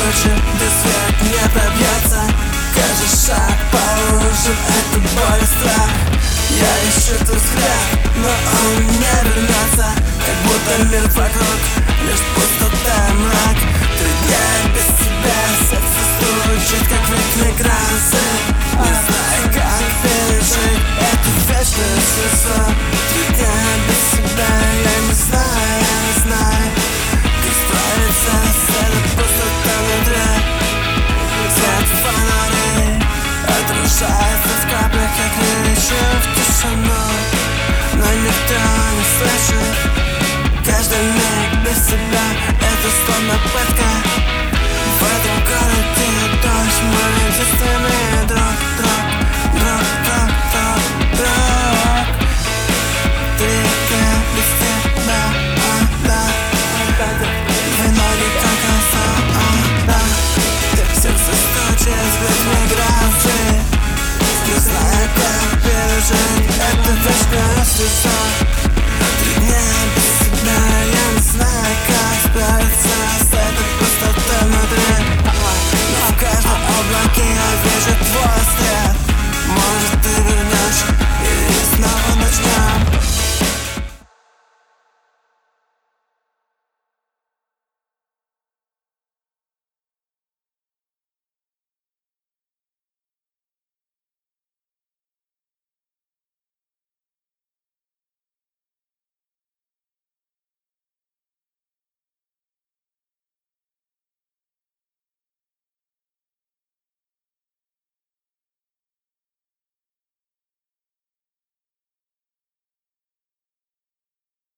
ночи до свет не пробьется. Каждый шаг положен, это боль и страх. Я ищу твой взгляд, но он не вернется. Как будто мир вокруг лишь пустота, мрак. 3 дня без тебя, сердце стучит, как в миграции. Не знаю, как пережить эту вечную слезу. 3 дня без тебя, я не знаю, как справиться с этой пустотой внутри. Свет фонарей отражается в каплях, как лечу в тишину. Но никто не слышит. Каждый миг без тебя — это словно пытка. В этом городе дождь, мы единственный друг. 3 дня без тебя, да. Твои ноги как осада. Сердце стучит, в миграции. Не знаю, как пережить эту вечную слезу.